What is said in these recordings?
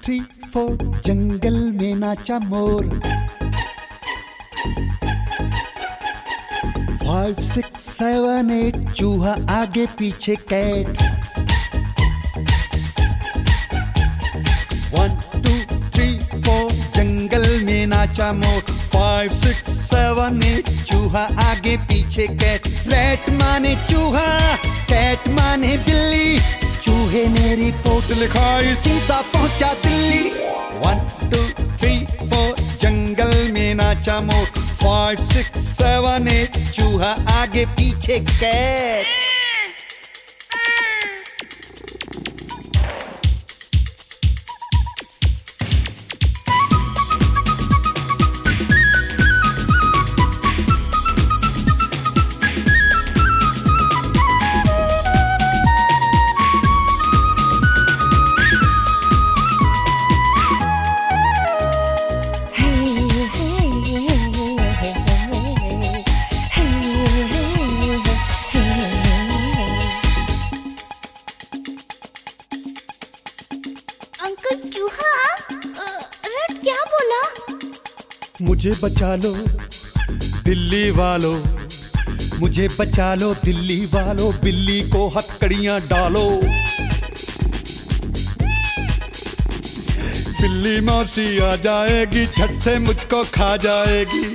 3, 4 जंगल में नाचा मोर। 5, 6, 7, 8 चूहा आगे पीछे कैट। 1, 2, 3, 4 जंगल में नाचा मोर। 5, 6, 7, 8 चूहा आगे पीछे कैट। रैट माने चूहा, कैट माने बिल्ली। चूहे ने रिपोर्ट लिखाई, सीधा पहुंचा दिल्ली। 1, 2, 3, 4 जंगल में नाचा मोर। 5, 6, 7, 8 चूहा आगे पीछे कैट। अंकल चूहा, रेड क्या बोला? मुझे बचा लो दिल्ली वालों, मुझे बचा लो दिल्ली वालों, बिल्ली को हथकड़ियां डालो। बिल्ली मौसी आ जाएगी, झट से मुझको खा जाएगी।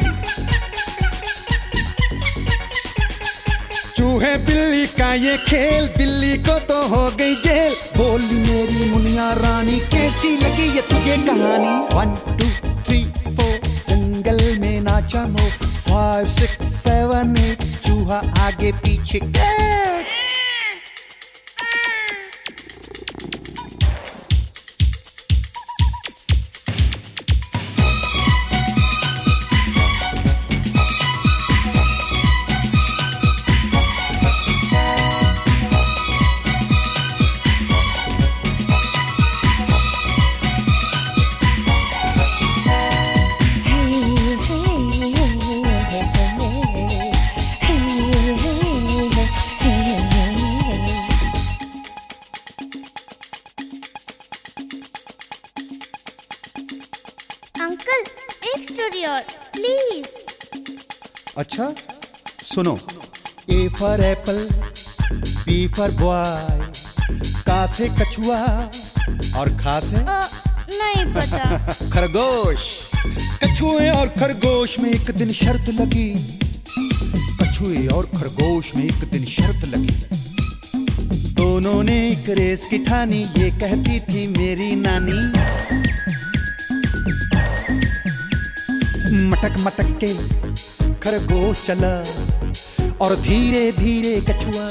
चूहे बिल्ली का ये खेल, बिल्ली को तो हो गई जेल। बोली मेरी मुनिया रानी, कैसी लगी ये तुझे कहानी? 1, 2, 3, 4 जंगल में नाचा मोर। 5, 6, 7, 8 चूहा आगे पीछे कैट। अंकल एक स्टोरी और प्लीज। अच्छा सुनो। A for apple, B for boy, का से कछुआ और खा से नहीं पता। खरगोश। कछुए और खरगोश में एक दिन शर्त लगी। कछुए और खरगोश में एक दिन शर्त लगी। दोनों ने एक रेस की ठानी, ये कहती थी मेरी नानी। मटक मटक के खरगोश चला और धीरे धीरे कछुआ।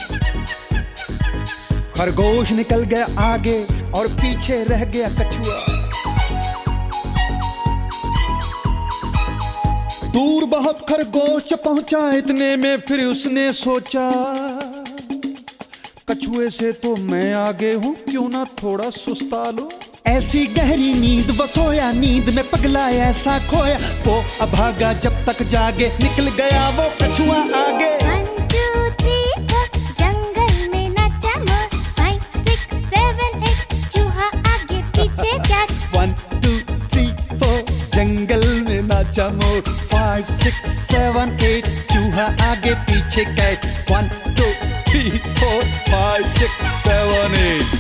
खरगोश निकल गया आगे और पीछे रह गया कछुआ। दूर बहुत खरगोश पहुंचा, इतने में फिर उसने सोचा, कछुए से तो मैं आगे हूं, क्यों ना थोड़ा सुस्ता लो। ऐसी गहरी नींद वो सोया, नींद में पगला ऐसा खोया। वो अभागा जब तक जागे, निकल गया वो कछुआ आगे। 1, 2, 3, 4 जंगल में नाचा मोर। 5, 6, 7, 8 चूहा आगे पीछे कैट। 1, 2, 3, 4 जंगल में नाचा मोर। 5, 6, 7, 8 चूहा आगे पीछे कैट। 1, 2, 3, 4 5, 6, 7, 8